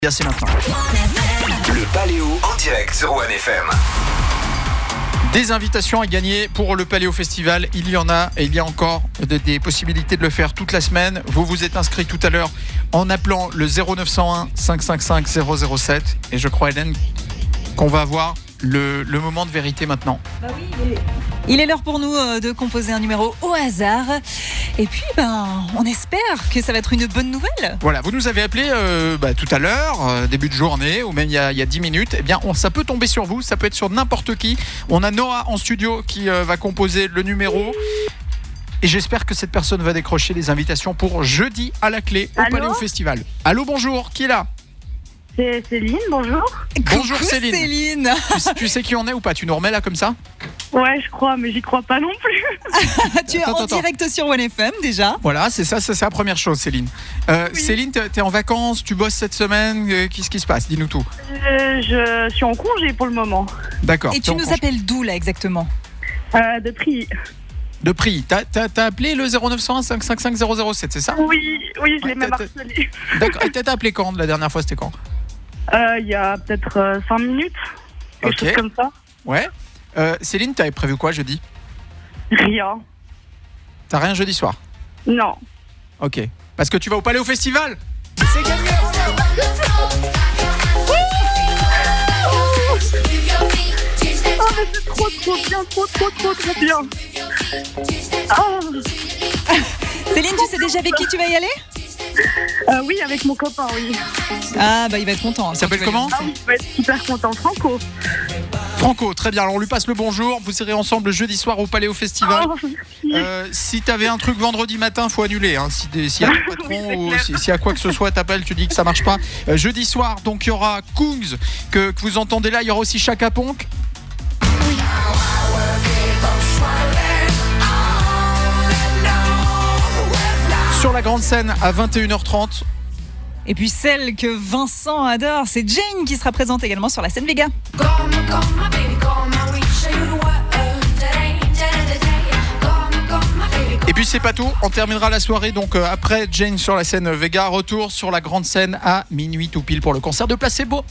Bien, c'est maintenant. Le Paléo en direct sur OneFM. Des invitations à gagner pour le Paléo Festival, il y en a et il y a encore des possibilités de le faire toute la semaine. Vous vous êtes inscrit tout à l'heure en appelant le 0901 555 007 et je crois, Hélène, qu'on va avoir le moment de vérité maintenant. Bah oui, il est l'heure pour nous de composer un numéro au hasard. Et puis, on espère que ça va être une bonne nouvelle. Voilà, vous nous avez appelé tout à l'heure, début de journée, ou même il y a 10 minutes. Eh bien, ça peut tomber sur vous, ça peut être sur n'importe qui. On a Noah en studio qui va composer le numéro. Et j'espère que cette personne va décrocher les invitations pour jeudi à la clé au Paléo Festival. Allô, bonjour, qui est là ? C'est Céline, bonjour. Bonjour Coucou, Céline. Tu sais qui on est ou pas ? Tu nous remets là comme ça ? Ouais, je crois, mais j'y crois pas non plus. Tu es en direct sur OneFM déjà. Voilà, c'est la première chose, Céline. Oui. Céline, t'es en vacances, tu bosses cette semaine, qu'est-ce qui se passe ? Dis-nous tout. Je suis en congé pour le moment. D'accord. Et tu nous appelles d'où là exactement ? De prix. De prix. T'as appelé le 0901 555 007, c'est ça ? Oui, je l'ai même harcelé. D'accord. Et t'as appelé quand ? La dernière fois, c'était quand ? Il y a peut-être 5 minutes. Quelque chose comme ça. Ouais. Céline, t'avais prévu quoi jeudi ? Rien. T'as rien jeudi soir ? Non. Ok. Parce que tu vas au Paléo Festival ? C'est gagné. Oh, mais c'est trop bien. Céline, tu sais déjà avec qui tu vas y aller ? Oui, avec mon copain, oui. Ah, il va être content. Il s'appelle comment ? Ah oui, je vais être super content. Franco, très bien. Alors on lui passe le bonjour. Vous serez ensemble jeudi soir au Paléo Festival. Oh, Si t'avais un truc vendredi matin, faut annuler. Hein. S'il y a un patron Oui, ou s'il y a quoi que ce soit, t'appelles, tu dis que ça marche pas. Jeudi soir, donc il y aura Kungs que vous entendez là. Il y aura aussi Chaka Ponk. Sur la grande scène à 21h30. Et puis celle que Vincent adore, c'est Jane qui sera présente également sur la scène Vega. Et puis c'est pas tout, on terminera la soirée donc après Jane sur la scène Vega, retour sur la grande scène à minuit tout pile pour le concert de Placebo.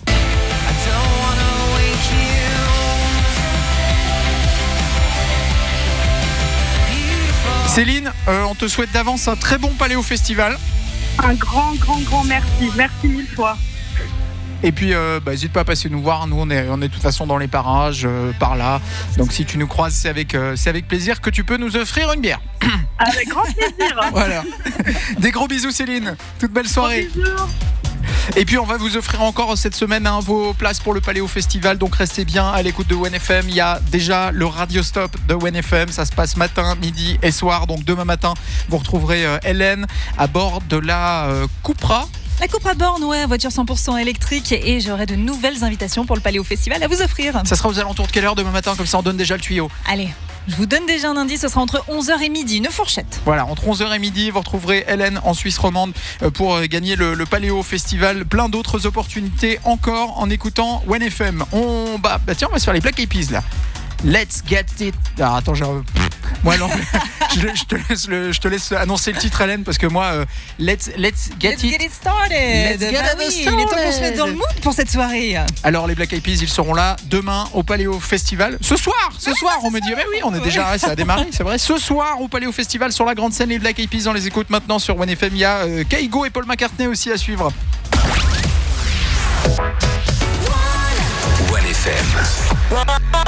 Céline, on te souhaite d'avance un très bon Paléo Festival. un grand merci. Merci 1000 fois. Et puis, n'hésite pas à passer nous voir. Nous, on est de toute façon dans les parages, par là. Donc, si tu nous croises, c'est avec plaisir que tu peux nous offrir une bière. Avec grand plaisir. Voilà. Des gros bisous, Céline. Toute belle soirée. Gros bisous. Et puis, on va vous offrir encore cette semaine vos places pour le Paléo Festival. Donc, restez bien à l'écoute de OneFM. Il y a déjà le Radio Stop de OneFM. Ça se passe matin, midi et soir. Donc, demain matin, vous retrouverez Hélène à bord de la Cupra. La Cupra Born, voiture 100% électrique, et j'aurai de nouvelles invitations pour le Paléo Festival à vous offrir. Ça sera aux alentours de quelle heure demain matin ? Comme ça, on donne déjà le tuyau. Allez, je vous donne déjà un indice, ce sera entre 11h et midi, une fourchette. Voilà, entre 11h et midi, vous retrouverez Hélène en Suisse romande pour gagner le Paléo Festival. Plein d'autres opportunités encore en écoutant OneFM. Tiens, on va se faire les Black Eyed Peas là. Let's get it. Ah, attends, moi non, je te laisse annoncer le titre, Hélène, parce que moi, let's get it started. Let's get Il est temps qu'on se mette dans le mood pour cette soirée. Alors les Black Eyed Peas, ils seront là demain au Paléo Festival. Ce soir, on me dit, mais oui, on est déjà, ça a démarré, c'est vrai. Ce soir au Paléo Festival sur la grande scène, les Black Eyed Peas, on les écoute maintenant sur OneFM. Il y a Kaigo et Paul McCartney aussi à suivre. OneFM.